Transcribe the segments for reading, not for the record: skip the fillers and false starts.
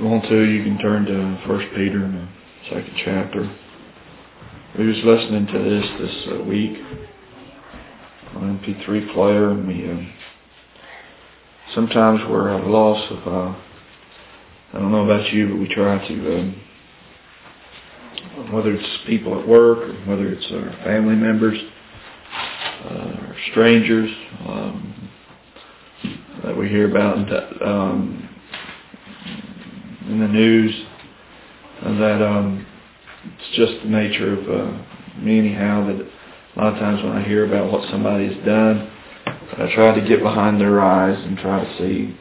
want to, you can turn to 1 Peter in the second chapter. We was listening to this week on MP3 player, and we sometimes we're at a loss of, I don't know about you, but we try to, whether it's people at work or whether it's our family members, or strangers that we hear about in the news, that it's just the nature of me anyhow, that a lot of times when I hear about what somebody has done, I try to get behind their eyes and try to see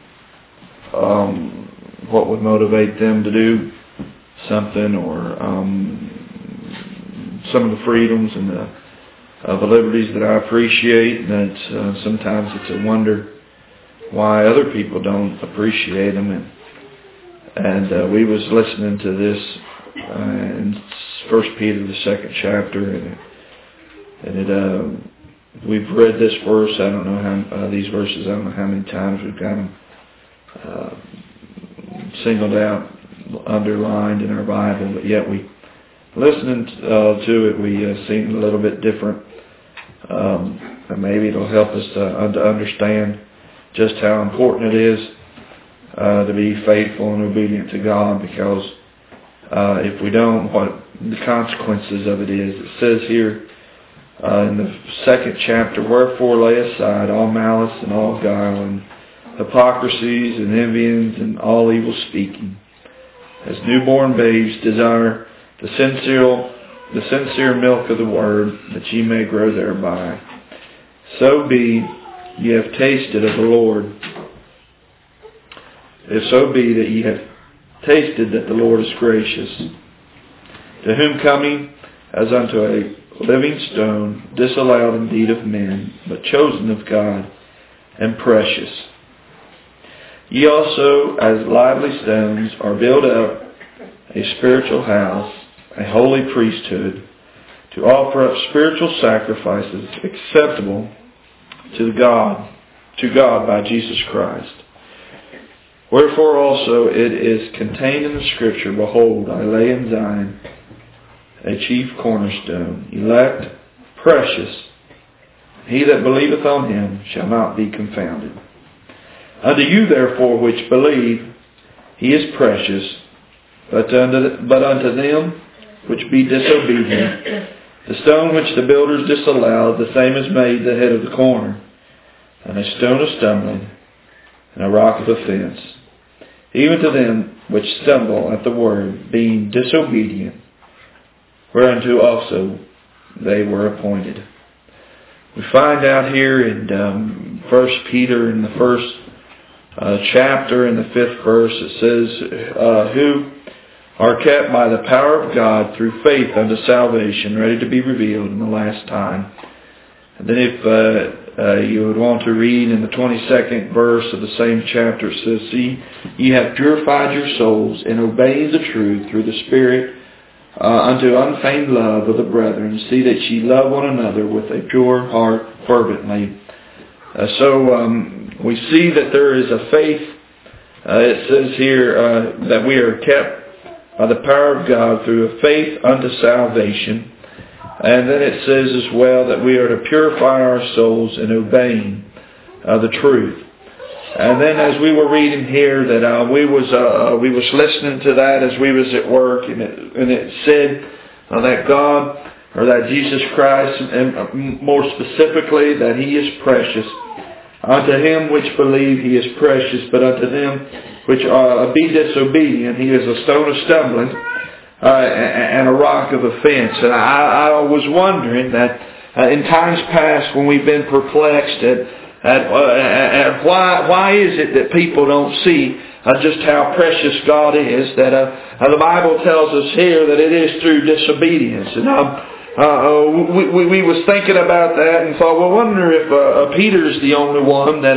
what would motivate them to do something, or some of the freedoms and the liberties that I appreciate. And sometimes it's a wonder why other people don't appreciate them. And we was listening to this in 1 Peter, the second chapter, and we've read this verse. I don't know how these verses. I don't know how many times we've got them singled out, underlined in our Bible, but yet we listening to it, we seem a little bit different. And maybe it'll help us to understand just how important it is to be faithful and obedient to God, because if we don't, what the consequences of it is. It says here in the second chapter, "Wherefore lay aside all malice and all guile and hypocrisies and envyings and all evil speaking. As newborn babes desire the sincere milk of the word, that ye may grow thereby. So be ye have tasted of the Lord. If so be that ye have tasted that the Lord is gracious, to whom coming as unto a living stone, disallowed indeed of men, but chosen of God, and precious. Ye also, as lively stones, are built up a spiritual house, a holy priesthood, to offer up spiritual sacrifices acceptable to God by Jesus Christ. Wherefore also it is contained in the Scripture, Behold, I lay in Zion a chief cornerstone, elect, precious. He that believeth on him shall not be confounded. Unto you therefore which believe, he is precious, but unto them which be disobedient, the stone which the builders disallowed, the same is made the head of the corner, and a stone of stumbling, and a rock of offense. Even to them which stumble at the word, being disobedient, whereunto also they were appointed." We find out here in 1 Peter, in the first chapter, in the 5th verse, it says, "Who are kept by the power of God through faith unto salvation, ready to be revealed in the last time." And then if you would want to read in the 22nd verse of the same chapter, it says, "See, ye have purified your souls in obeying the truth through the Spirit unto unfeigned love of the brethren. See that ye love one another with a pure heart fervently." So we see that there is a faith. It says here that we are kept by the power of God through a faith unto salvation. And then it says as well that we are to purify our souls in obeying the truth. And then as we were reading here, that we was listening to that as we was at work, and it said that God, or that Jesus Christ, and more specifically that He is precious. Unto him which believe He is precious, but unto them which be disobedient, He is a stone of stumbling and a rock of offense. And I was wondering that in times past, when we've been perplexed at why is it that people don't see just how precious God is, that the Bible tells us here that it is through disobedience. And we was thinking about that and thought, well, I wonder if Peter's the only one that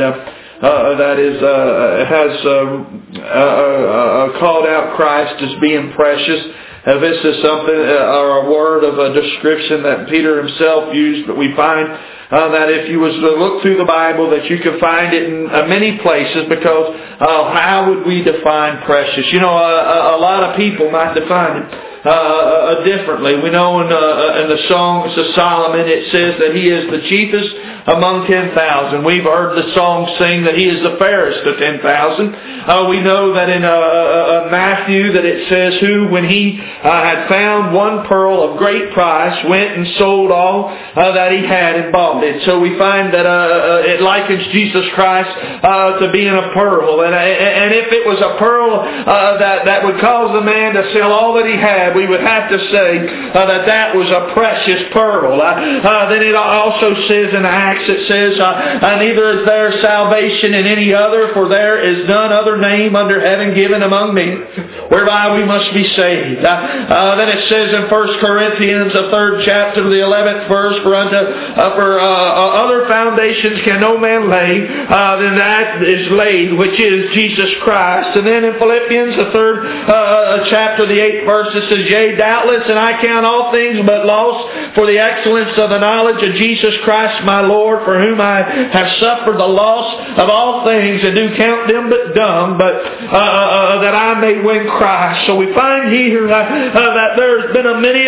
has called out Christ as being precious. This is something, or a word of a description that Peter himself used, but we find that if you was to look through the Bible, that you could find it in many places, because how would we define precious? You know, a lot of people might define it differently. We know in the Songs of Solomon it says that he is the chiefest among 10,000. We've heard the song sing that he is the fairest of 10,000. We know that in Matthew that it says who, when he had found one pearl of great price, went and sold all that he had and bought it. So we find that it likens Jesus Christ to being a pearl. And if it was a pearl that would cause the man to sell all that he had, we would have to say that was a precious pearl. Then it also says in Acts, it says, neither is there salvation in any other, for there is none other name under heaven given among men whereby we must be saved. Then it says in 1 Corinthians, the 3rd chapter, the 11th verse, for other foundations can no man lay than that is laid, which is Jesus Christ. And then in Philippians, the 3rd chapter, the 8th verse, it says, yea, doubtless, and I count all things but loss for the excellence of the knowledge of Jesus Christ my Lord, for whom I have suffered the loss of all things, and do count them but dung, but that I may win Christ. So we find here that there's been many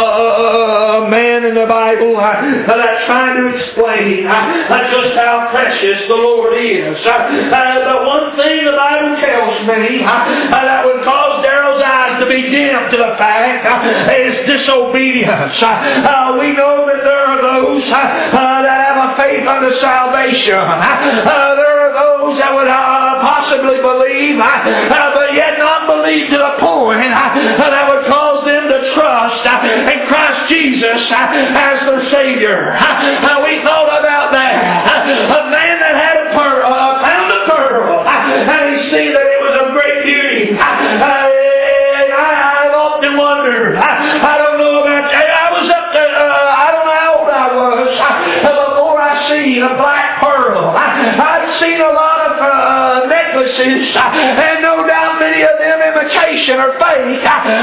a man in the Bible that's trying to explain just how precious the Lord is. But one thing the Bible tells me that would cause Daryl's eyes to be dim to the fact is disobedience. We know that there are those that have a faith unto salvation. There are those that would possibly believe, but yet not believe to the point that would cause them to trust in Christ Jesus as their Savior. We thought about that. A man that had found a pearl, and he see that it was of great beauty. I've often wondered. I don't know about that. I was up there. I don't know how old I was before I seen a black pearl. I'd seen a lot of necklaces, and no doubt many of them imitation or fake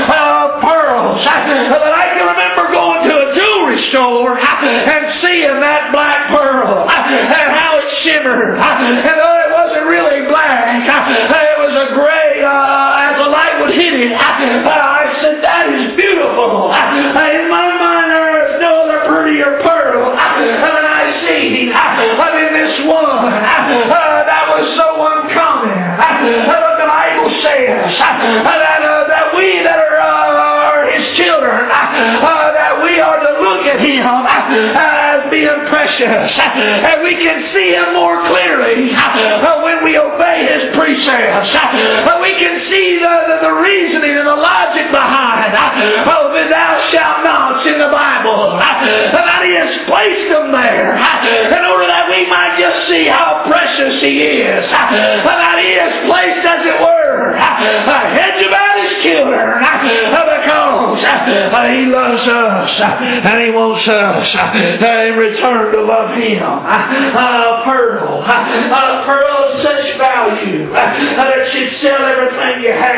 pearls. But I can remember going to a jewelry store and seeing that black pearl and how it shimmered. And though it wasn't really black, it was a gray as the light would hit it. I said, that is beautiful. In my mind, there is no other prettier pearl than I see. In this one that was so uncommon. The Bible says that we that are His children, that we are to look at Him as being precious, and we can see Him more clearly when we obey His precepts. We can see the reasoning and the logic behind thou shalt not in the Bible, that He has placed them there in order that we might just see how precious He is, that He has placed, as it were, a hedge about His children, because He loves us and He wants us in return to love Him. A pearl of such value that it should sell everything you have.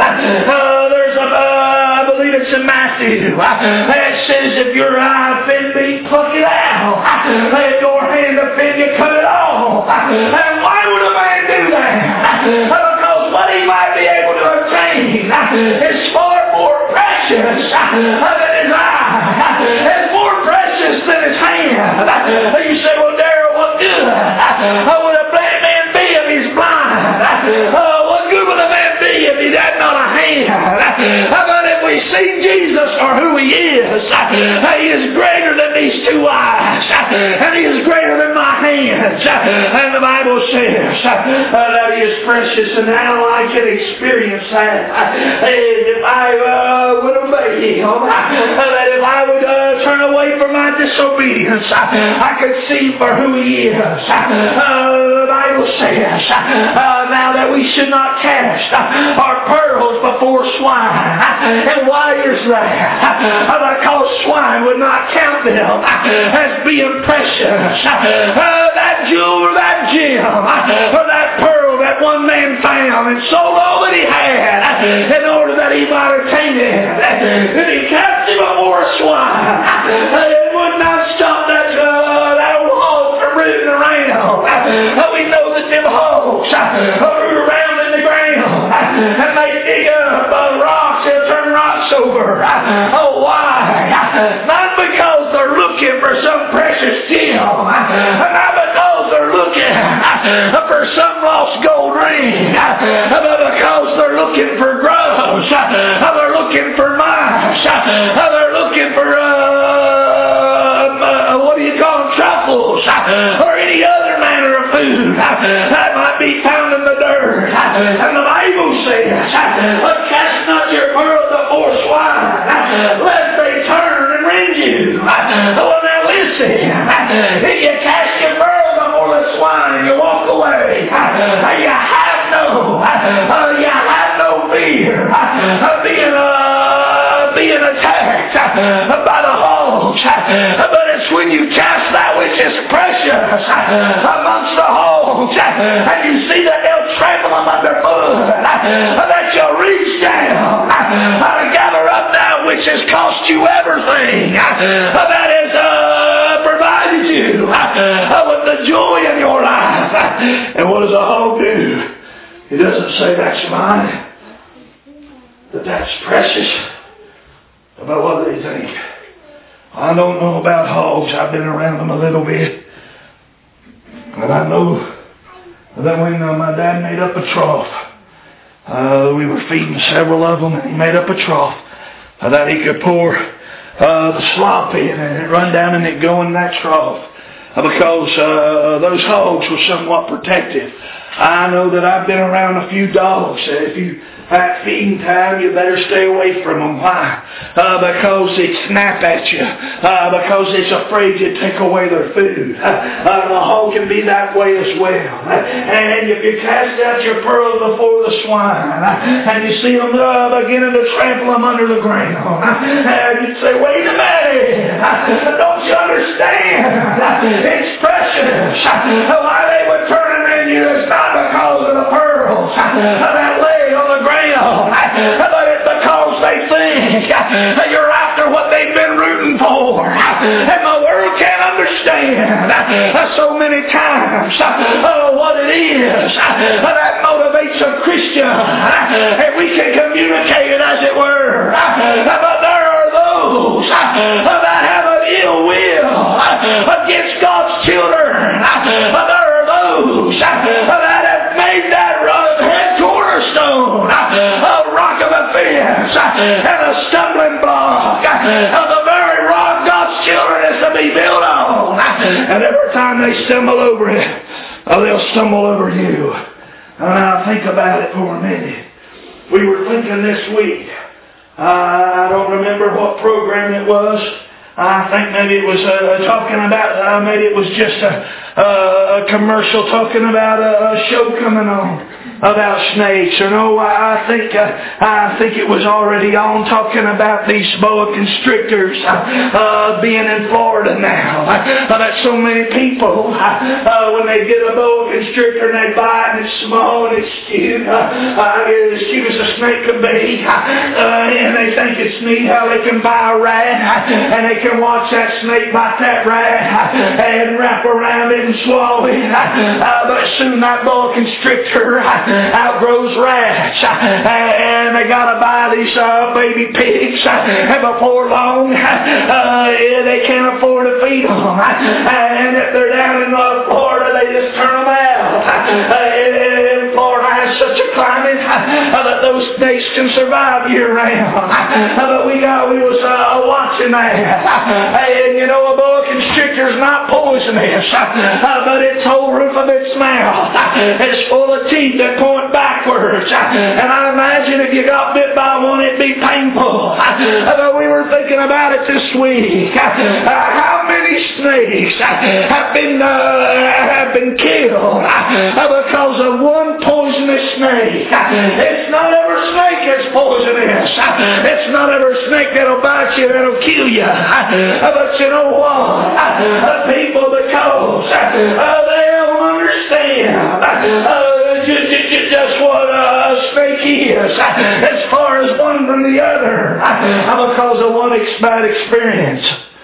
There's I believe it's in Matthew. It says, if your eye offend thee, pluck it out. If your hand offend you, cut it off. And why would a man do that? Because what he might be able to obtain is far more precious than his eye. It's more precious than his hand. You say, well, Darrell, what good would a blind man be if he's blind? What good would a man be if he had not a hand? But if we see Jesus for who He is, He is greater than these two eyes, and He is greater than my hands. And the Bible says that He is precious, and how I can experience that if I would obey Him, that if I would turn away from my disobedience, I could see for who He is. The Bible says now that we should not cast our pearls before swine. And why is that? Because swine would not count them as being precious. That jewel or that gem or that pearl that one man found and sold all that he had in order that he might attain it. And he cast him before a swine. It would not stop that old hog from rooting around. We know that them hogs root around in the ground and they dig up rocks and turn rocks over. Oh, why? Not because they're looking for some precious gem. Not because they're looking for some lost gold ring. But because they're looking for grubs. They're looking for mice. They're looking for what do you call them, truffles, or any other manner of food that might be found in the dirt. And the Bible says, cast not your pearls before swine, lest they turn and rend you. Well, now listen, if you cast your pearls before the swine and you walk away, you have no fear of being attacked by the hogs. But it's when you cast that which is precious amongst the hogs and you see that they'll trample them underfoot, that you'll reach down and gather up that which has cost you everything that has provided you with the joy in your life. And what does a hog do? He doesn't say that's mine, but that's precious. About what they think. I don't know about hogs. I've been around them a little bit. And I know that when my dad made up a trough, we were feeding several of them, and he made up a trough that he could pour the slop in and it run down and it go in that trough. Because those hogs were somewhat protective. I know that I've been around a few dogs. If you at feeding time, you better stay away from them. Why? Because they snap at you. Because it's afraid you take away their food. The hog can be that way as well. And if you cast out your pearls before the swine, and you see them beginning to trample them under the ground, and you say, wait a minute, don't you understand? It's precious. Why they would turn them in you is not because of the pearls that lay on the ground, but it's because they think you're after what they've been rooting for. And the world can't understand so many times what it is that motivates a Christian. And we can communicate it, as it were. But there are those that have an ill will against God's children. There are those that have made that head cornerstone a rock of offense and a stumbling block of the very rock God's children is to be built on. And every time they stumble over it, they'll stumble over you. Now think about it for a minute. We were thinking this week, I don't remember what program it was. I think maybe it was talking about, maybe it was just a commercial talking about a show coming on about snakes. Or no, I think it was already on talking about these boa constrictors being in Florida now. That so many people, when they get a boa constrictor and they buy it and it's small and it's cute, as cute as a snake could be, and they think it's neat how they can buy a rat and they can watch that snake bite that rat and wrap around it and swallow it. But soon that boa constrictor outgrows rats, and they gotta buy these baby pigs, and before long they can't afford to feed them, and if they're down in Florida they just turn them out. In Florida has such a climate that those snakes can survive year round. But we was watching that, and you know, a boa constrictor is not poisonous, but its whole roof of its mouth is full of teeth that point backwards. And I imagine if you got bit by one, it'd be painful. But we were thinking about it this week. How many snakes have been killed because of one poisonous snake? It's not every snake that's poisonous. It's not every snake that'll bite you, that'll kill you. But you know what? People, because they don't understand just what a snake is as far as one from the other. Because of one bad experience.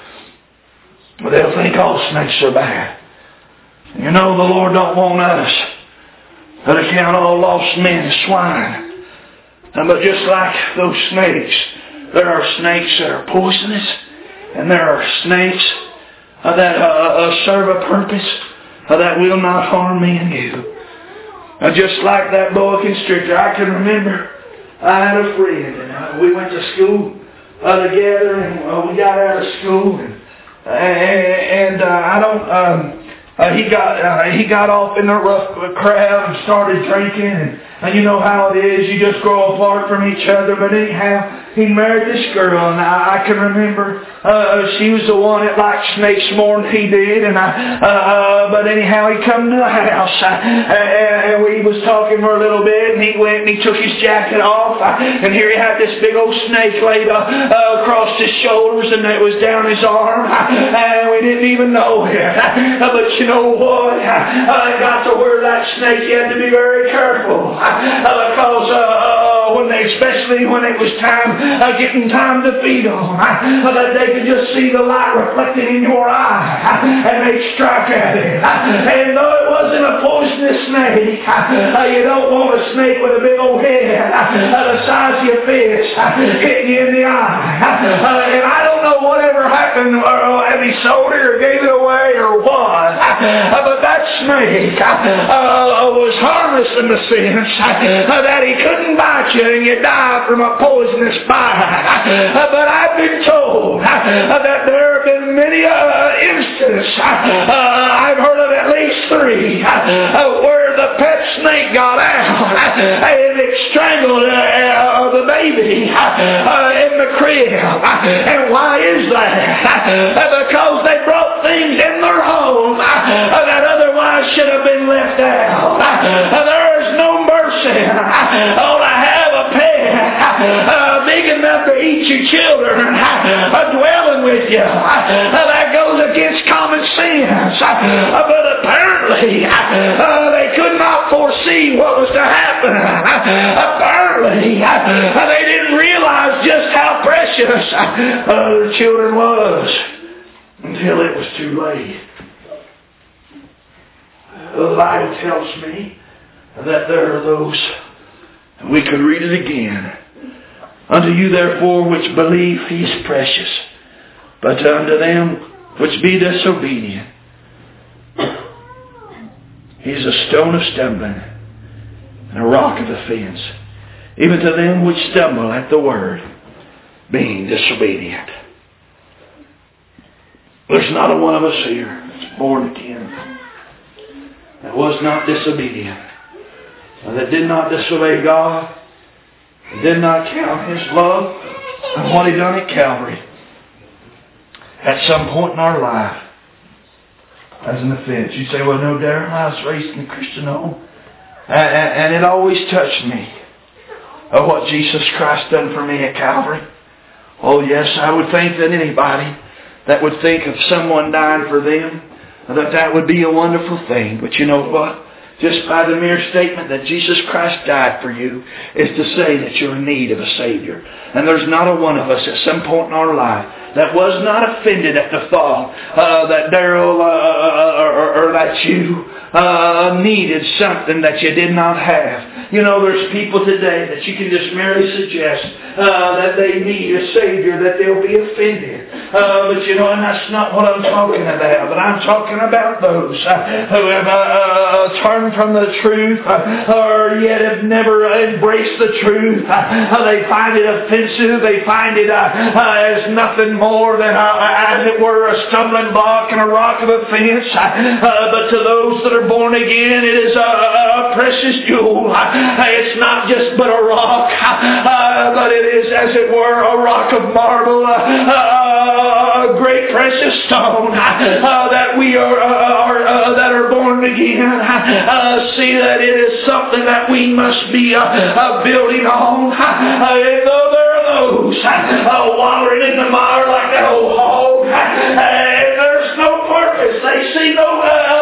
But they'll think all snakes are bad. You know, the Lord don't want us to count all lost men as swine. But just like those snakes, there are snakes that are poisonous, and there are snakes that serve a purpose that will not harm me and you. Just like that boa constrictor, I can remember I had a friend, and we went to school together, and we got out of school, and I don't. He got off in the rough crowd and started drinking, and you know how it is, you just grow apart from each other. But anyhow, he married this girl, and I can remember she was the one that liked snakes more than he did, and but anyhow, he come to the house, and we was talking for a little bit, and he went and he took his jacket off, and here he had this big old snake laid across his shoulders, and it was down his arm, and we didn't even know it. But you know what? I got to where that snake, you had to be very careful, because especially when it was getting time to feed on, that they could just see the light reflected in your eye, and they'd strike at it. And though it wasn't a poisonous snake, you don't want a snake with a big old head the size of your fist hitting you in the eye. And I don't know whatever happened, or if he sold it or gave it away or what, but that snake was harmless in the sense that he couldn't bite you and you die from a poisonous bite. But I've been told that there have been many instances, I've heard of at least 3, where the pet snake got out and it strangled the baby in the crib. And why is that? Because they brought things in their home that otherwise should have been left out. There is no mercy on to have a pet big enough to eat your children dwelling with you. That goes against common sense. But apparently they could not foresee what was to happen. Apparently they didn't realize just how precious their children was until it was too late. The Bible tells me that there are those, and we could read it again. Unto you therefore which believe he is precious, but unto them which be disobedient he is a stone of stumbling and a rock of offense, even to them which stumble at the word, being disobedient. There's not a one of us here that's born again that was not disobedient, that did not disobey God, that did not count his love and what he done at Calvary at some point in our life as an offense. You say, well, no, Darren, I was raised in a Christian home, and it always touched me of what Jesus Christ done for me at Calvary. Oh yes, I would think that anybody that would think of someone dying for them, that would be a wonderful thing. But you know what? Just by the mere statement that Jesus Christ died for you is to say that you're in need of a Savior. And there's not a one of us at some point in our life that was not offended at the thought that Darrell or that you needed something that you did not have. You know, there's people today that you can just merely suggest that they need a Savior, that they'll be offended. But you know, and that's not what I'm talking about. But I'm talking about those who have turned from the truth or yet have never embraced the truth. They find it offensive. They find it as nothing more than, as it were, a stumbling block and a rock of offense. But to those that are born again, it is a precious jewel. It's not just but a rock, but it is, as it were, a rock of marble, a great precious stone that we that are born again. See that it is something that we must be building on. Though there are those wallowing in the mire like that old hog, and there's no purpose. They see no purpose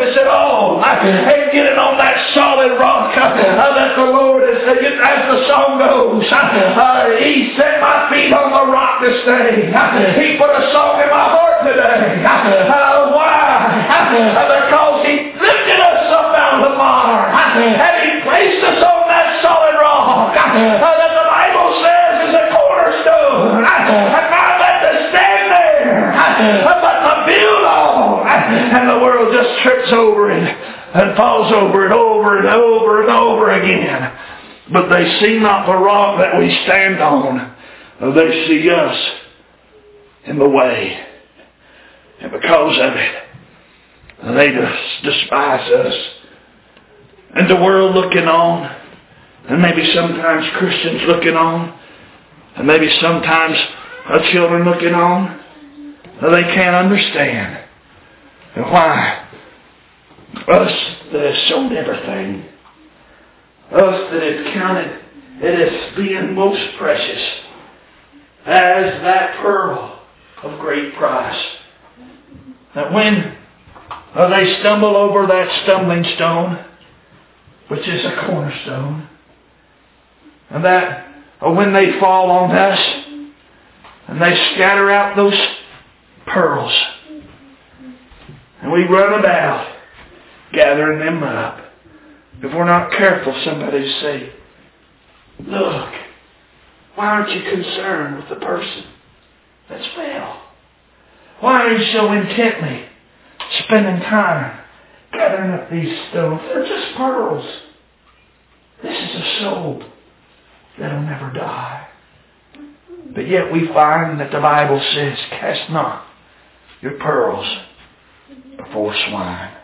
they said, oh, hey, getting on that solid rock that the Lord has, as the song goes, He set my feet on the rock this day. He put a song in my heart today. Why? Because He lifted us up out of the mire, and He placed us on that solid rock that the Bible says is a cornerstone. And not let us stand there, but to build on. And the world just trips over it and falls over it over and over and over again. But they see not the rock that we stand on. They see us in the way. And because of it, they despise us. And the world looking on, and maybe sometimes Christians looking on, and maybe sometimes children looking on, they can't understand why us that have sold everything, us that have counted it as being most precious, as that pearl of great price, that when they stumble over that stumbling stone, which is a cornerstone, and that when they fall on us and they scatter out those pearls, and we run about gathering them up, if we're not careful, somebody will say, look, why aren't you concerned with the person that's fell? Why are you so intently spending time gathering up these stones? They're just pearls. This is a soul that'll never die. But yet we find that the Bible says, cast not your pearls before swine.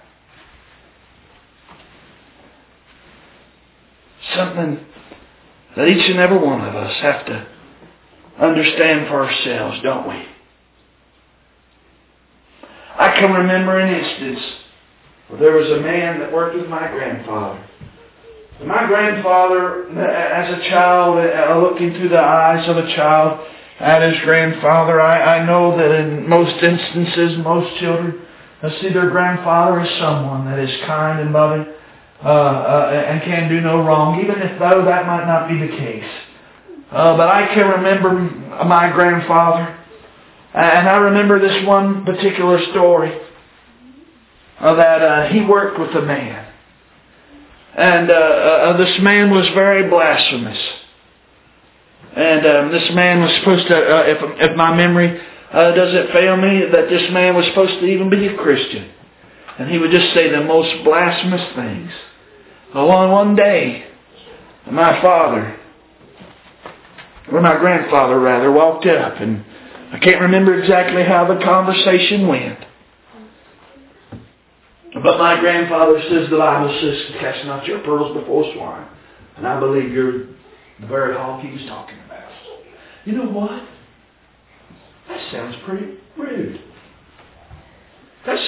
Something that each and every one of us have to understand for ourselves, don't we? I can remember an instance where there was a man that worked with my grandfather. My grandfather, as a child, looking through the eyes of a child at his grandfather, I know that in most instances, most children see their grandfather as someone that is kind and loving and can do no wrong, even if though that might not be the case. But I can remember my grandfather, and I remember this one particular story that he worked with a man. And this man was very blasphemous. And this man was supposed to, if my memory doesn't fail me, that this man was supposed to even be a Christian. And he would just say the most blasphemous things. Well, on one day, my grandfather rather, walked up, and I can't remember exactly how the conversation went. But my grandfather says, the Bible says, cast not your pearls before swine. And I believe you're the very hog he was talking about. You know what? That sounds pretty rude. That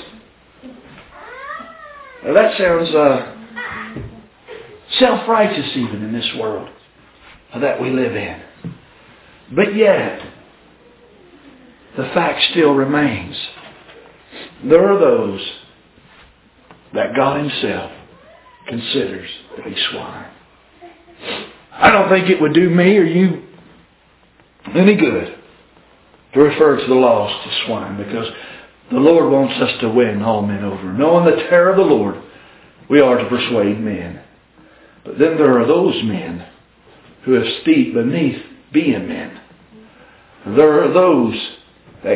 sounds self-righteous even in this world that we live in. But yet, the fact still remains. There are those that God Himself considers to be swine. I don't think it would do me or you any good to refer to the lost as swine, because the Lord wants us to win all men over. Knowing the terror of the Lord, we are to persuade men. But then there are those men who have steeped beneath being men. There are those that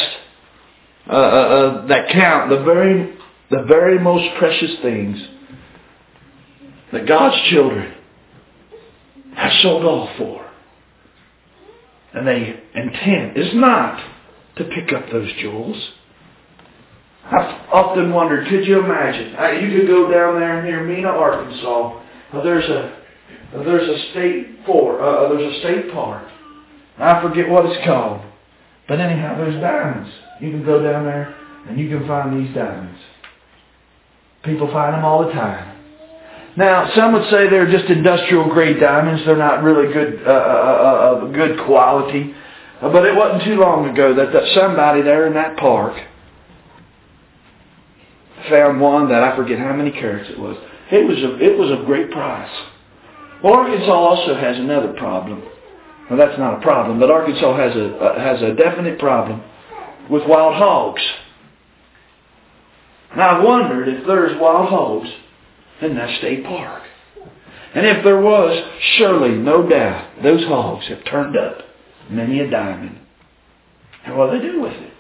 that count the very most precious things that God's children have sold all for. And their intent is not to pick up those jewels. I've often wondered, could you imagine? You could go down there near Mena, Arkansas. There's a state park. I forget what it's called. But anyhow, there's diamonds. You can go down there and you can find these diamonds. People find them all the time. Now, some would say they're just industrial grade diamonds. They're not really good quality. But it wasn't too long ago that somebody there in that park found one that I forget how many carats it was. It was of great price. Well, Arkansas also has another problem. Well, that's not a problem, but Arkansas has a definite problem with wild hogs. Now, I've wondered if there's wild hogs in that state park. And if there was, surely, no doubt, those hogs have turned up many a diamond. And what do they do with it?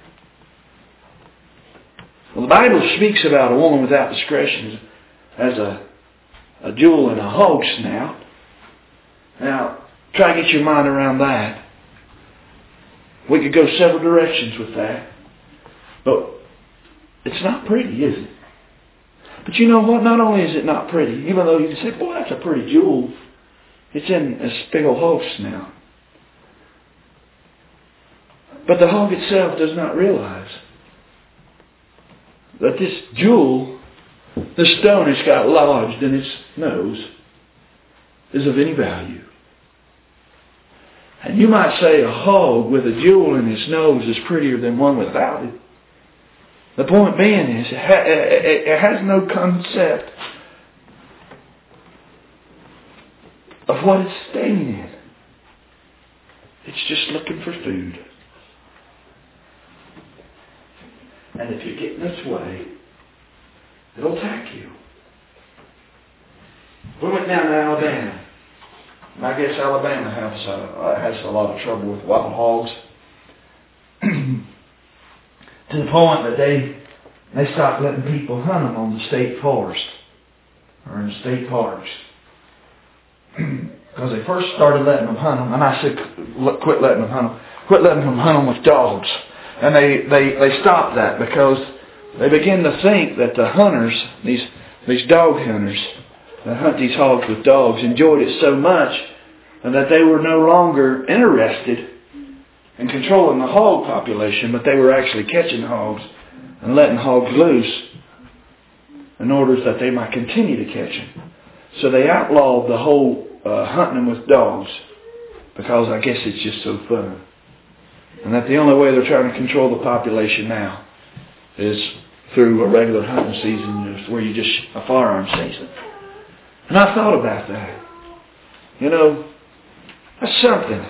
Well, the Bible speaks about a woman without discretion as a jewel in a hog's snout. Now, try to get your mind around that. We could go several directions with that. But it's not pretty, is it? But you know what? Not only is it not pretty, even though you can say, boy, that's a pretty jewel, it's in a big old hog snout. But the hog itself does not realize that this jewel, the stone it's got lodged in its nose, is of any value. And you might say a hog with a jewel in its nose is prettier than one without it. The point being is, it has no concept of what it's staying in. It's just looking for food. And if you get in its way, it'll attack you. We went down to Alabama. And I guess Alabama has a lot of trouble with wild hogs. To the point that they stopped letting people hunt them on the state forest or in the state parks. Because they first started letting them hunt them, and I said, quit letting them hunt them. Quit letting them hunt them with dogs. And they stopped that because they began to think that the hunters, these dog hunters that hunt these hogs with dogs, enjoyed it so much and that they were no longer interested in controlling the hog population, but they were actually catching hogs and letting hogs loose in order that they might continue to catch them. So they outlawed the whole hunting them with dogs because I guess it's just so fun. And that the only way they're trying to control the population now is through a regular hunting season where you just a firearm season. And I thought about that. You know, that's something.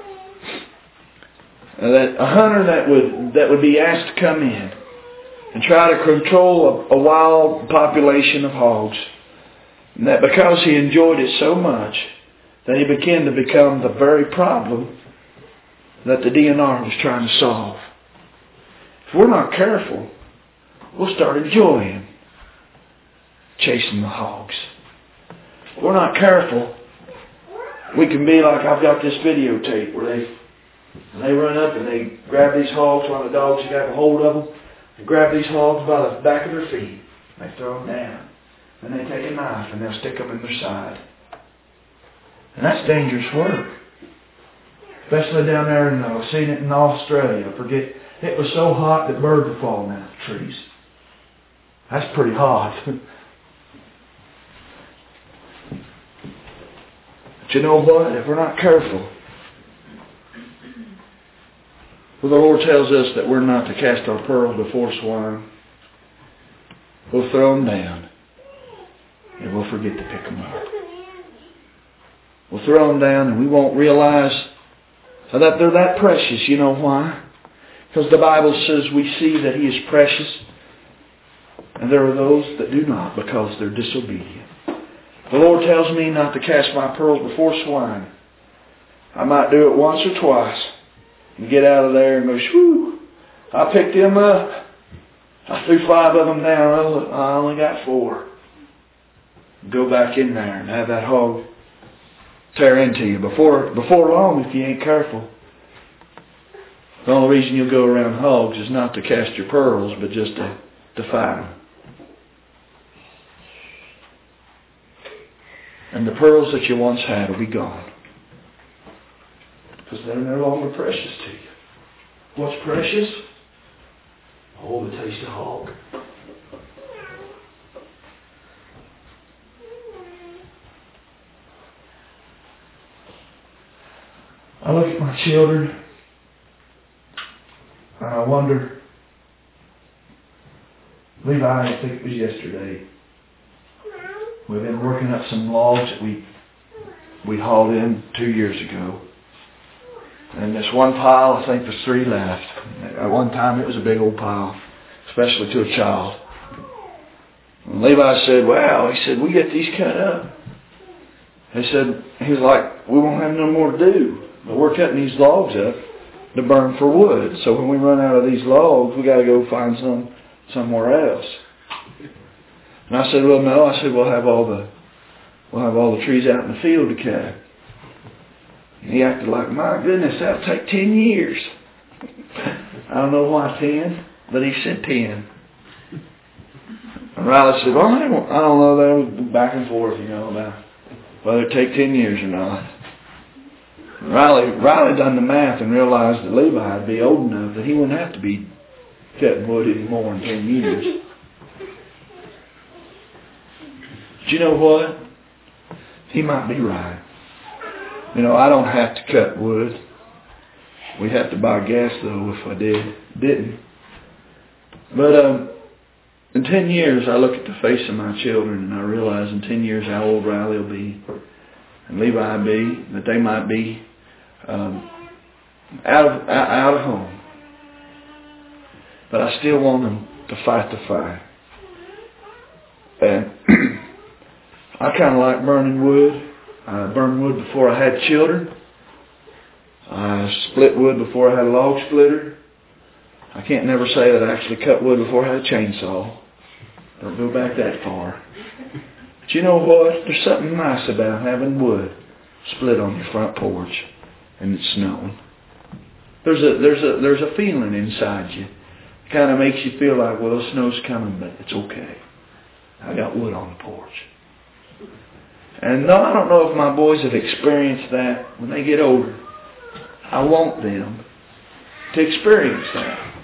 That a hunter that would be asked to come in and try to control a wild population of hogs, and that because he enjoyed it so much that he began to become the very problem that the DNR was trying to solve. If we're not careful, we'll start enjoying chasing the hogs. If we're not careful, we can be like I've got this videotape where they run up and they grab these hogs while the dogs have a hold of them. They grab these hogs by the back of their feet. They throw them down. Then they take a knife and they'll stick them in their side. And that's dangerous work. Especially down there I've seen it in Australia. I forget, it was so hot that birds were falling out of the trees. That's pretty hot. But you know what? If we're not careful, well, the Lord tells us that we're not to cast our pearls before swine. We'll throw them down and we'll forget to pick them up. We'll throw them down and we won't realize that they're that precious. You know why? Because the Bible says we see that He is precious, and there are those that do not because they're disobedient. The Lord tells me not to cast my pearls before swine. I might do it once or twice and get out of there and go, shoo, I picked them up. I threw 5 of them down. I only got 4. Go back in there and have that hog tear into you. Before long, if you ain't careful, the only reason you'll go around hogs is not to cast your pearls, but just to fight them. And the pearls that you once had will be gone. Because they're no longer precious to you. What's precious? Oh, the taste of hog. I look at my children and I wonder Levi, I think it was yesterday, we've been working up some logs that we hauled in 2 years ago. And this one pile, I think there's 3 left. At one time it was a big old pile, especially to a child. And Levi said, wow, he said, we get these cut up. He said, he was like, we won't have no more to do. But we're cutting these logs up to burn for wood. So when we run out of these logs, we got to go find some somewhere else. And I said, well, no. I said, we'll have all the trees out in the field to cut. And he acted like, my goodness, that'll take 10 years. I don't know why 10, but he said 10. And Riley said, well, I don't know. They was back and forth, about whether it take 10 years or not. And Riley done the math and realized that Levi would be old enough that he wouldn't have to be cutting wood anymore in 10 years. But you know what? He might be right. I don't have to cut wood. We'd have to buy gas, though, if I didn't. But in 10 years, I look at the face of my children and I realize in 10 years how old Riley will be and Levi will be, that they might be out of home. But I still want them to fight the fight. And I kind of like burning wood. I burned wood before I had children. I split wood before I had a log splitter. I can't never say that I actually cut wood before I had a chainsaw. Don't go back that far. But you know what? There's something nice about having wood split on your front porch and it's snowing. There's a feeling inside you. It kind of makes you feel like, well, the snow's coming, but it's okay. I got wood on the porch. And no, I don't know if my boys have experienced that when they get older. I want them to experience that.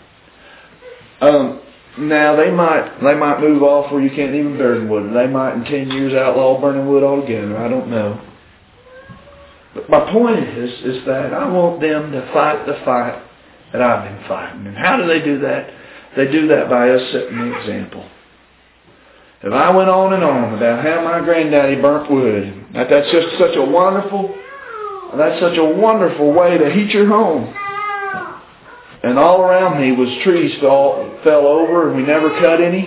Now they might move off where you can't even burn wood. They might in 10 years outlaw burning wood altogether. I don't know. But my point is that I want them to fight the fight that I've been fighting. And how do they do that? They do that by us setting the example. If I went on and on about how my granddaddy burnt wood, that's such a wonderful way to heat your home. And all around me was trees fell over and we never cut any.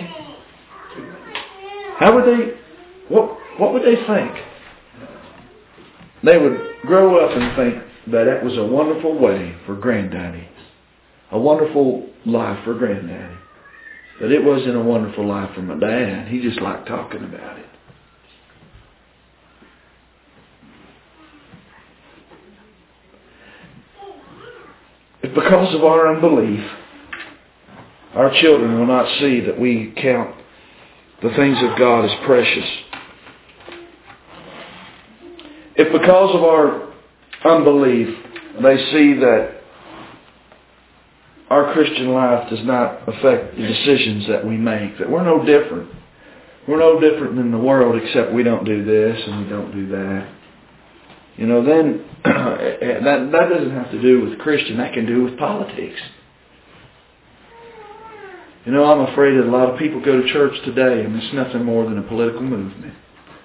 How would they, what would they think? They would grow up and think that was a wonderful way for granddaddy. A wonderful life for granddaddy. But it wasn't a wonderful life for my dad. He just liked talking about it. If because of our unbelief, our children will not see that we count the things of God as precious. If because of our unbelief, they see that our Christian life does not affect the decisions that we make, that we're no different. We're no different than the world except we don't do this and we don't do that. Then that doesn't have to do with Christian. That can do with politics. I'm afraid that a lot of people go to church today and it's nothing more than a political movement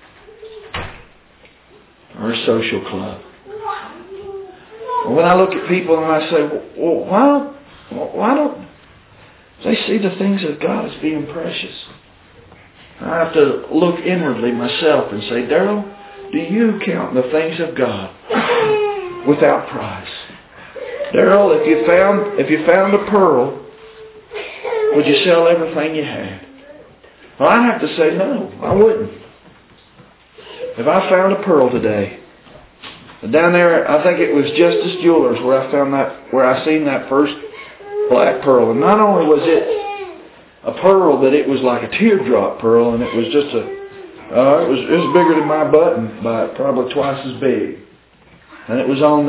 or a social club. When I look at people and I say, well, why don't they see the things of God as being precious? I have to look inwardly myself and say, Darrell, do you count the things of God without price? Darrell, if you found a pearl, would you sell everything you had? Well, I'd have to say no, I wouldn't. If I found a pearl today, down there, I think it was Justice Jewelers where I seen that first black pearl. And not only was it a pearl, but it was like a teardrop pearl, and it was just it was bigger than my button, by probably twice as big. And it was on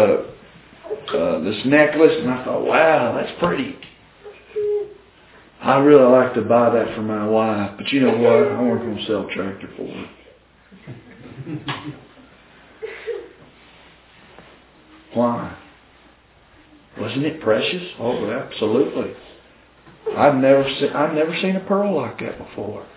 this necklace, and I thought, wow, that's pretty. I really like to buy that for my wife, but you know what? I wasn't going to sell a tractor for it. Why? Wasn't it precious? Oh, absolutely. I've never seen a pearl like that before.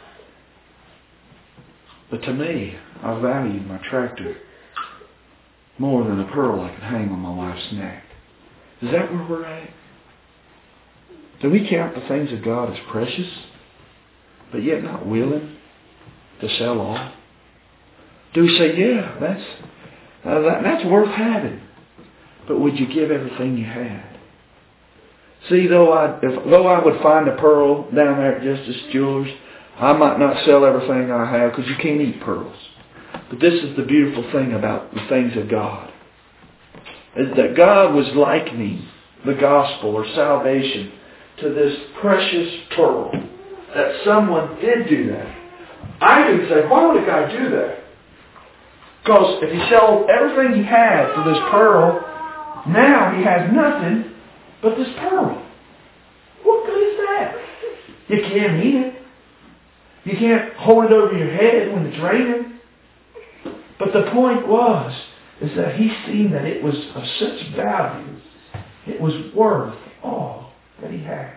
But to me, I valued my tractor more than a pearl I could hang on my wife's neck. Is that where we're at? Do we count the things of God as precious, but yet not willing to sell all? Do we say, yeah, that's worth having, but would you give everything you had? See, though I would find a pearl down there at Justice Jewelers, I might not sell everything I have because you can't eat pearls. But this is the beautiful thing about the things of God, is that God was likening the gospel or salvation to this precious pearl. That someone did do that. I can say, why would a guy do that? Because if he sold everything he had for this pearl, now he has nothing but this pearl. What good is that? You can't eat it. You can't hold it over your head when it's raining. But the point is that he seen that it was of such value. It was worth all that he had.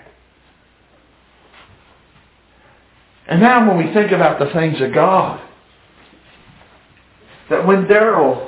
And now when we think about the things of God, that when Darrell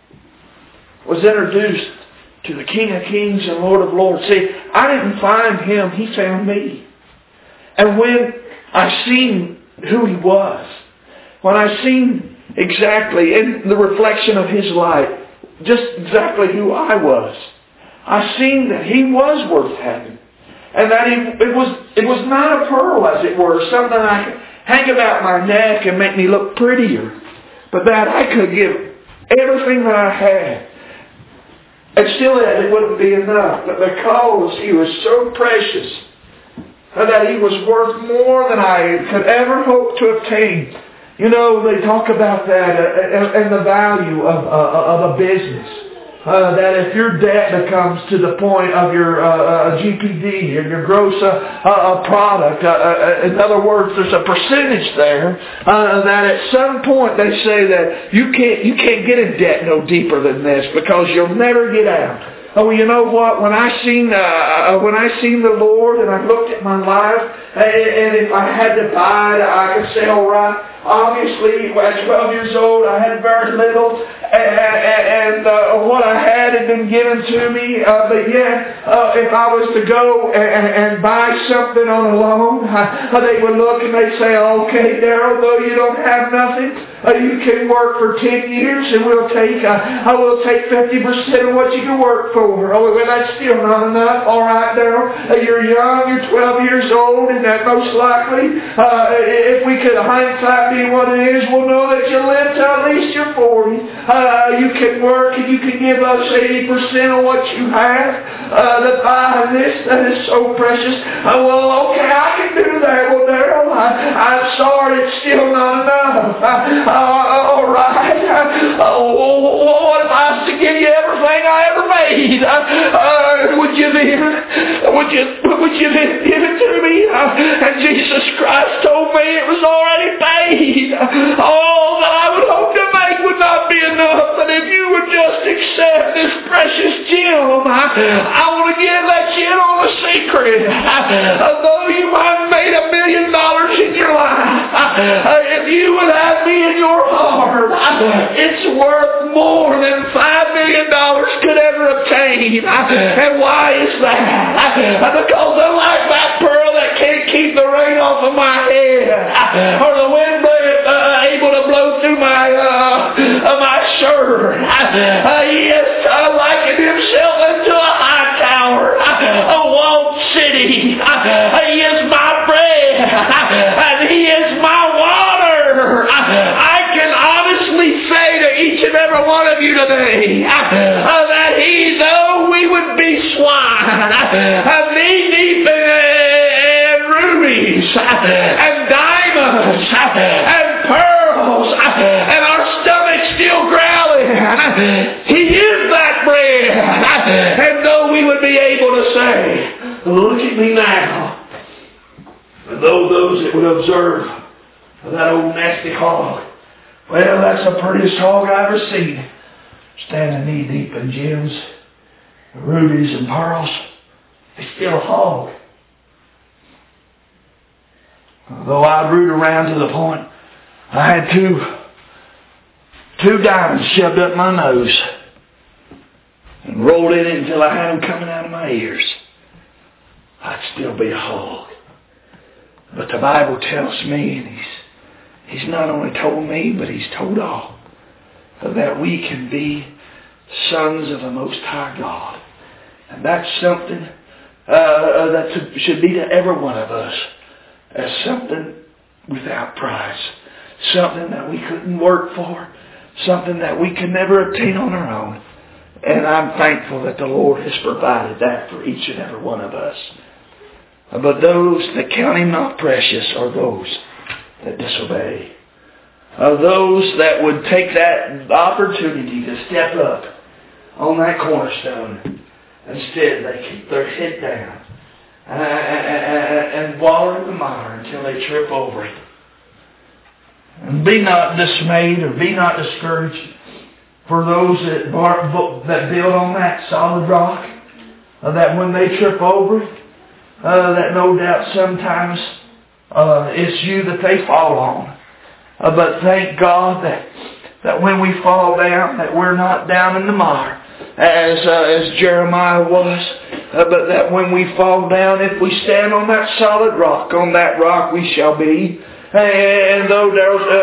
was introduced to the King of Kings and Lord of Lords, see, I didn't find him, he found me. And when I seen who he was, when I seen exactly in the reflection of his life, just exactly who I was, I seen that he was worth having. And that it was not a pearl, as it were, something I could hang about my neck and make me look prettier, but that I could give everything that I had. And still it wouldn't be enough, but because he was so precious, that he was worth more than I could ever hope to obtain. You know, they talk about that and the value of a business. That if your debt becomes to the point of your GPD or your gross product, in other words, there's a percentage there that at some point they say that you can't get in debt no deeper than this because you'll never get out. Oh, well, you know what? When I seen the Lord and I looked at my life, and if I had to buy it, I could say, all right. Obviously, at 12 years old, I had very little, and what I had been given to me. But yet, if I was to go and buy something on a loan, they would look and they'd say, okay, Darrell, though you don't have nothing, you can work for 10 years, and I will take 50% of what you can work for. Oh, well, that's still not enough. All right, Darrell, you're young, you're 12 years old, and that most likely, if we could hindsight be what it is, we'll know that you live till at least you're 40. You can work and you can give us 80% of what you have to buy this that is so precious. Well, okay, I can do that. Well, Darrell, I'm sorry, it's still not enough. All right. What if I was to give you everything I ever made? Would you then give it to me? And Jesus Christ told me it was already paid. All that I would hope to make would not be enough. But if you would just accept this precious gem, I want to give that gem on a secret. Though you might have made $1 million in your life, if you would have me in your heart, it's worth more than $5 million could ever obtain. And why is that? Because unlike that pearl that can't keep the rain off of my head, or the wind able to blow through my shirt, he has likened himself into a high tower, a walled city. He is my bread, and he is my water. I can honestly say to each and every one of you today that though we would be swine, knee-deep in rubies and diamonds and pearls, and our stomachs still growling, he is that bread. And though we would be able to say, look at me now, and though those that would observe that old nasty hog, well, that's the prettiest hog I ever seen, standing knee-deep in gems, rubies and pearls, he's still a hog. Though I root around to the point I had two diamonds shoved up my nose and rolled in it until I had them coming out of my ears, I'd still be a hog. But the Bible tells me, and He's not only told me, but He's told all, that we can be sons of the Most High God. And that's something that should be to every one of us as something without price. Something that we couldn't work for. Something that we could never obtain on our own. And I'm thankful that the Lord has provided that for each and every one of us. But those that count Him not precious are those that disobey. Those that would take that opportunity to step up on that cornerstone. Instead, they keep their head down and wallow in the mire until they trip over it. And be not dismayed or be not discouraged for those that build on that solid rock, that when they trip over it, that no doubt sometimes it's you that they fall on. But thank God that when we fall down, that we're not down in the mire, as Jeremiah was, but that when we fall down, if we stand on that solid rock, on that rock we shall be. And though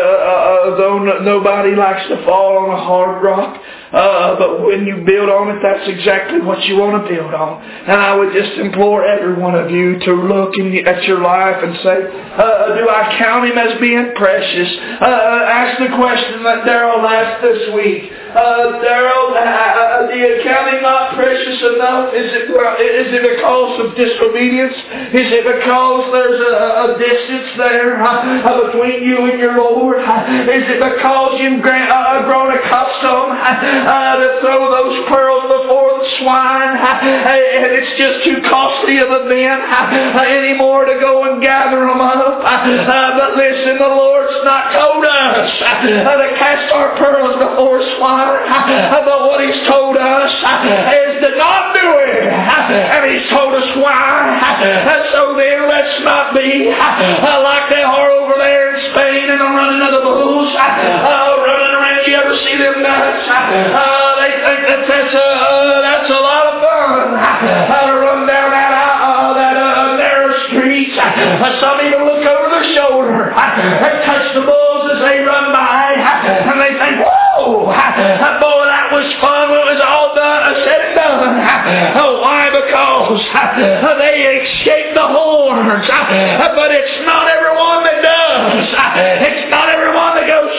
nobody likes to fall on a hard rock, but when you build on it, that's exactly what you want to build on. And I would just implore every one of you to look at your life and say, do I count Him as being precious? Ask the question that Daryl asked this week. Daryl, do you count Him not precious enough? Is it because of disobedience? Is it because there's a distance there between you and your Lord? Is it because you've grown accustomed to throw those pearls before the swine, and it's just too costly of a men anymore to go and gather them up? But listen, the Lord's not told us to cast our pearls before swine, but what He's told us is to not do it, and He's told us why. So then let's not be like they are over there in Spain and the running of the bulls, running around. You ever see them nuts? They think that's a lot of fun to run down that narrow street. Some even look over their shoulder and touch the bulls as they run by, and they think, whoa, boy, that was fun when it was all done, said and done. Why? Because they escape the horns. But it's not everyone that does. It's not everyone that goes,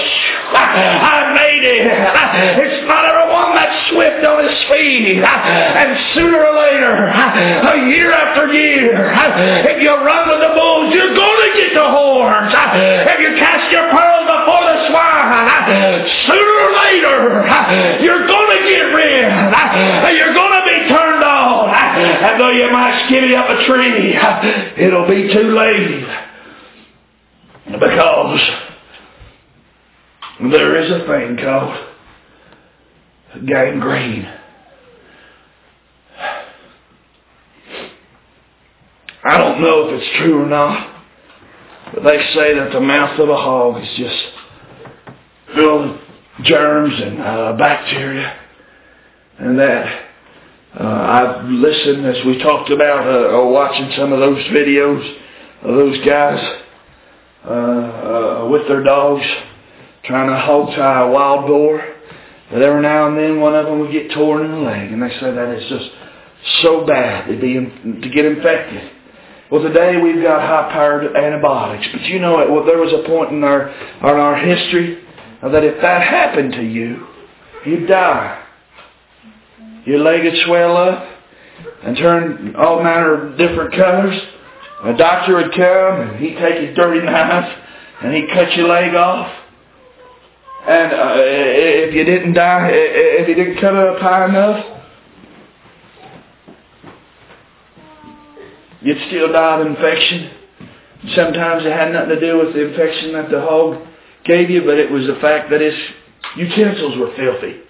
I made it. It's not everyone that's swift on his feet. And sooner or later, year after year, if you run with the bulls, you're going to get the horns. If you cast your pearls before the swine, sooner or later, you're going to get rid. You're going to be turned on. And though you might skivvy up a tree, it'll be too late. Because there is a thing called gangrene. I don't know if it's true or not, but they say that the mouth of a hog is just filled with germs and bacteria, and that I've listened, as we talked about, watching some of those videos of those guys with their dogs trying to hog tie a wild boar, that every now and then one of them would get torn in the leg, and they say that it's just so bad to get infected. Well, today we've got high-powered antibiotics, but you know, there was a point in our history that if that happened to you, you'd die. Your leg would swell up and turn all manner of different colors. A doctor would come and he'd take his dirty knife and he'd cut your leg off. And if you didn't die, if you didn't cut it up high enough, you'd still die of infection. Sometimes it had nothing to do with the infection that the hog gave you, but it was the fact that his utensils were filthy.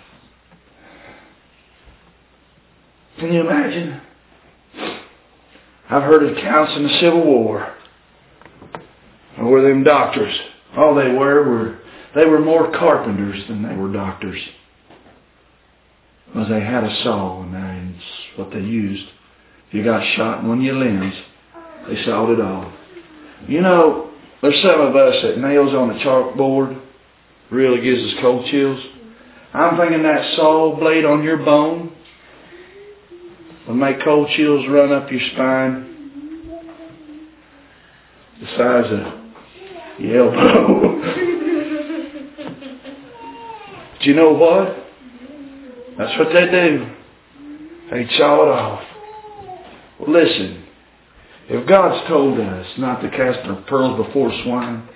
Can you imagine? I've heard of accounts in the Civil War were them doctors. All they were more carpenters than they were doctors. Because they had a saw, and that's what they used. If you got shot in one of your limbs, they sawed it off. You know, there's some of us that nails on a chalkboard really gives us cold chills. I'm thinking that saw blade on your bone will make cold chills run up your spine the size of your elbow. Do you know what? That's what they do. They saw it off. Well, listen, if God's told us not to cast our pearls before swine,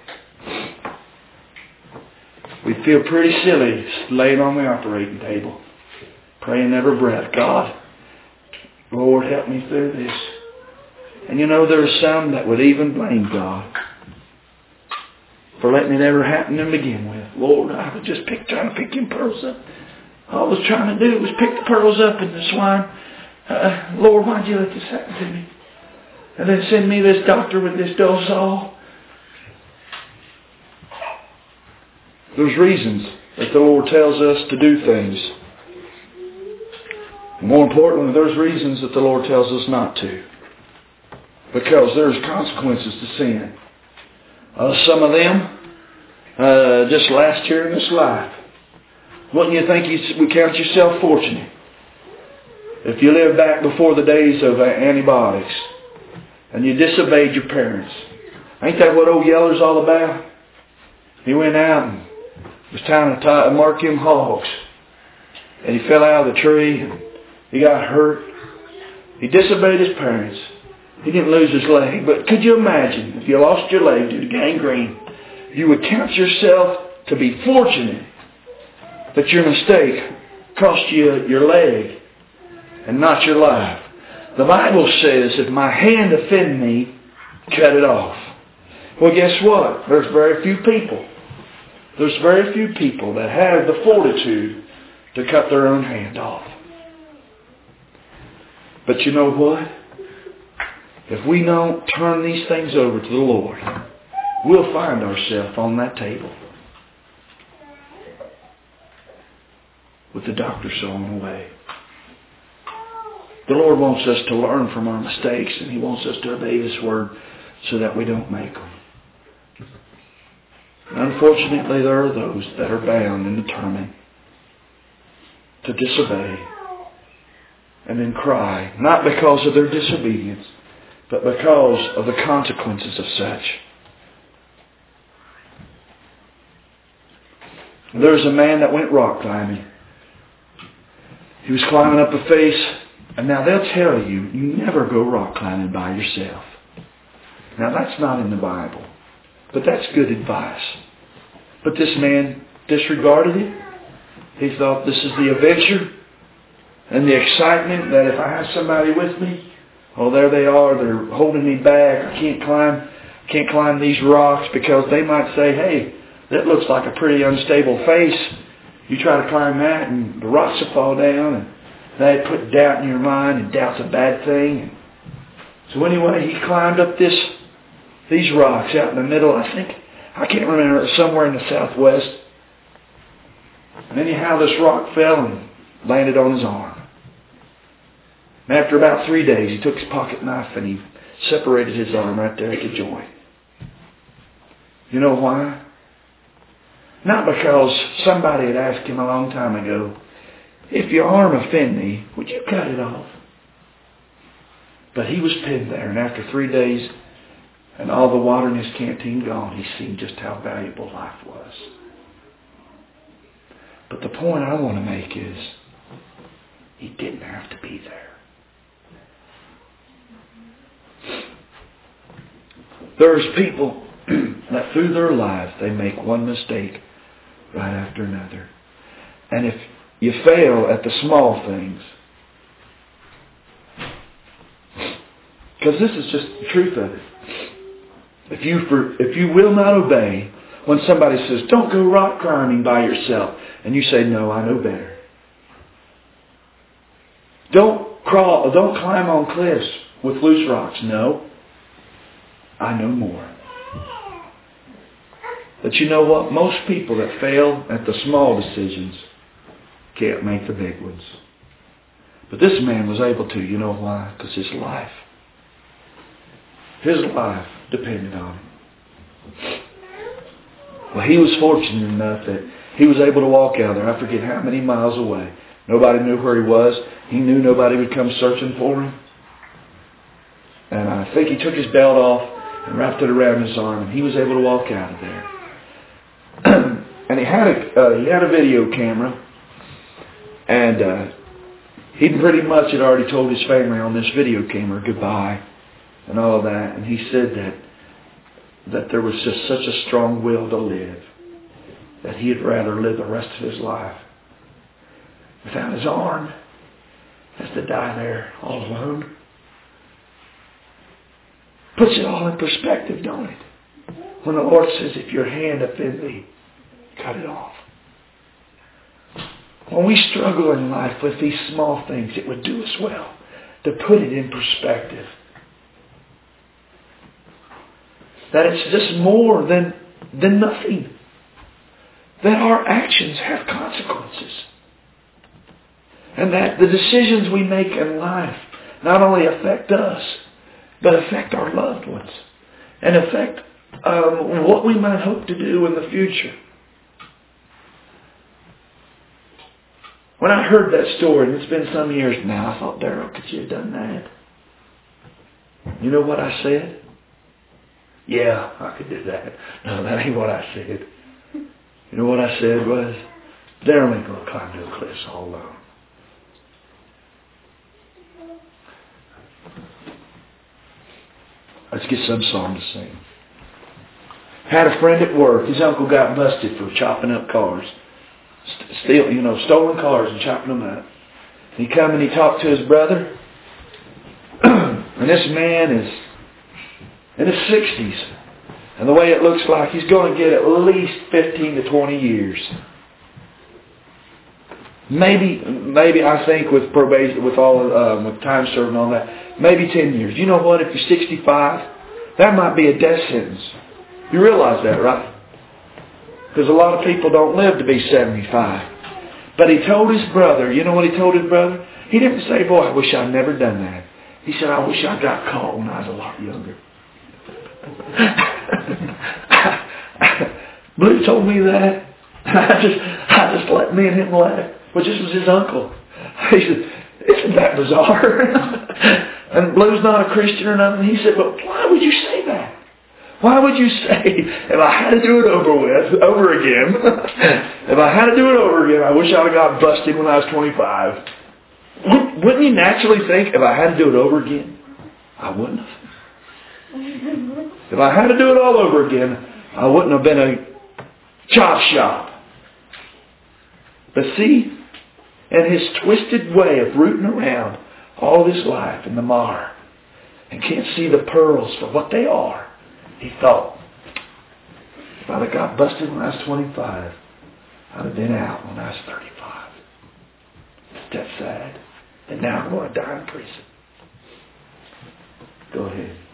we feel pretty silly laying on the operating table, praying every breath, God, Lord, help me through this. And you know, there's some that would even blame God for letting it ever happen to begin with. Lord, I was just trying to pick them pearls up. All I was trying to do was pick the pearls up in the swine. Lord, why'd you let this happen to me? And then send me this doctor with this dull saw. There's reasons that the Lord tells us to do things. More importantly, there's reasons that the Lord tells us not to. Because there's consequences to sin. Some of them, just last year in this life. Wouldn't you think you would count yourself fortunate if you lived back before the days of antibiotics and you disobeyed your parents? Ain't that what old Yeller's all about? He went out and was trying to mark him hogs. And he fell out of the tree and he got hurt. He disobeyed his parents. He didn't lose his leg. But could you imagine if you lost your leg due to gangrene, you would count yourself to be fortunate that your mistake cost you your leg and not your life. The Bible says, if my hand offend me, cut it off. Well, guess what? There's very few people. There's very few people that have the fortitude to cut their own hand off. But you know what? If we don't turn these things over to the Lord, we'll find ourselves on that table with the doctor sawing away. The Lord wants us to learn from our mistakes, and He wants us to obey His Word so that we don't make them. Unfortunately, there are those that are bound and determined to disobey and then cry, not because of their disobedience, but because of the consequences of such. There's a man that went rock climbing. He was climbing up a face, and now they'll tell you, you never go rock climbing by yourself. Now that's not in the Bible, but that's good advice. But this man disregarded it. He thought, this is the adventure and the excitement that if I have somebody with me, oh, there they are, they're holding me back. I can't climb these rocks because they might say, hey, that looks like a pretty unstable face. You try to climb that and the rocks will fall down, and they put doubt in your mind, and doubt's a bad thing. So anyway, he climbed up these rocks out in the middle, I can't remember, it was somewhere in the southwest. And anyhow, this rock fell and landed on his arm. And after about 3 days, he took his pocket knife and he separated his arm right there at the joint. You know why? Not because somebody had asked him a long time ago, if your arm offend me, would you cut it off? But he was pinned there, and after 3 days, and all the water in his canteen gone, he seen just how valuable life was. But the point I want to make is, he didn't have to be there. There's people that through their lives, they make one mistake right after another. And if you fail at the small things, because this is just the truth of it. If you will not obey when somebody says, don't go rock climbing by yourself, and you say, no, I know better. Don't climb on cliffs with loose rocks. No, I know more. But you know what? Most people that fail at the small decisions can't make the big ones. But this man was able to. You know why? Because his life depended on him. Well, he was fortunate enough that he was able to walk out there. I forget how many miles away. Nobody knew where he was. He knew nobody would come searching for him. And I think he took his belt off and wrapped it around his arm, and he was able to walk out of there. And he had a video camera, and he pretty much had already told his family on this video camera goodbye and all of that. And he said that there was just such a strong will to live that he'd rather live the rest of his life without his arm as to die there all alone. Puts it all in perspective, don't it? When the Lord says, if your hand offend thee, cut it off. When we struggle in life with these small things, it would do us well to put it in perspective. That it's just more than nothing. That our actions have consequences. And that the decisions we make in life not only affect us, but affect our loved ones. And affect what we might hope to do in the future. When I heard that story, and it's been some years now, I thought, Darrell, could you have done that? You know what I said? Yeah, I could do that. No, that ain't what I said. You know what I said was, Darrell ain't going to climb no cliffs all alone. Let's get some song to sing. Had a friend at work. His uncle got busted for chopping up cars. Stolen cars and chopping them up. He come and he talked to his brother. And this man is in his 60s. And the way it looks like, he's going to get at least 15 to 20 years. Maybe I think with probation, with time served and all that, maybe 10 years. You know what? If you're 65, that might be a death sentence. You realize that, right? Because a lot of people don't live to be 75. But he told his brother, you know what he told his brother? He didn't say, boy, I wish I'd never done that. He said, I wish I got caught when I was a lot younger. Blue told me that. I just let me and him laugh. Well, this was his uncle. He said, isn't that bizarre? And Blue's not a Christian or nothing. He said, but why would you say that? Why would you say, if I had to do it over again, if I had to do it over again, I wish I'd have got busted when I was 25. Wouldn't you naturally think, if I had to do it over again, I wouldn't have? If I had to do it all over again, I wouldn't have been a chop shop. But see, in his twisted way of rooting around all of his life in the mire and can't see the pearls for what they are, he thought, if I'd have got busted when I was 25, I'd have been out when I was 35. That's sad. And now I'm going to die in prison. Go ahead.